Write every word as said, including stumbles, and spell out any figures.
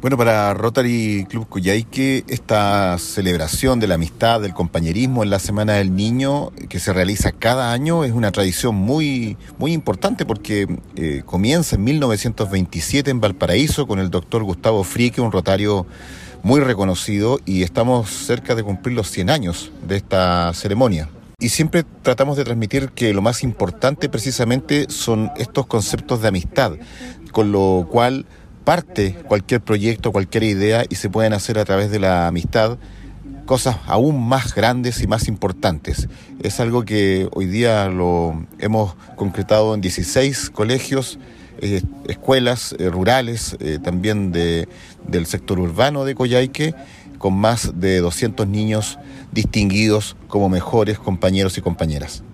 Bueno, para Rotary Club Coyhaique, esta celebración de la amistad, del compañerismo en la Semana del Niño, que se realiza cada año, es una tradición muy, muy importante porque eh, comienza en mil novecientos veintisiete en Valparaíso con el doctor Gustavo Fricke, un rotario muy reconocido, y estamos cerca de cumplir los cien años de esta ceremonia. Y siempre tratamos de transmitir que lo más importante precisamente son estos conceptos de amistad, con lo cual parte cualquier proyecto, cualquier idea, y se pueden hacer a través de la amistad cosas aún más grandes y más importantes. Es algo que hoy día lo hemos concretado en dieciséis colegios, eh, escuelas eh, rurales, eh, también de, del sector urbano de Coyhaique, con más de doscientos niños distinguidos como mejores compañeros y compañeras.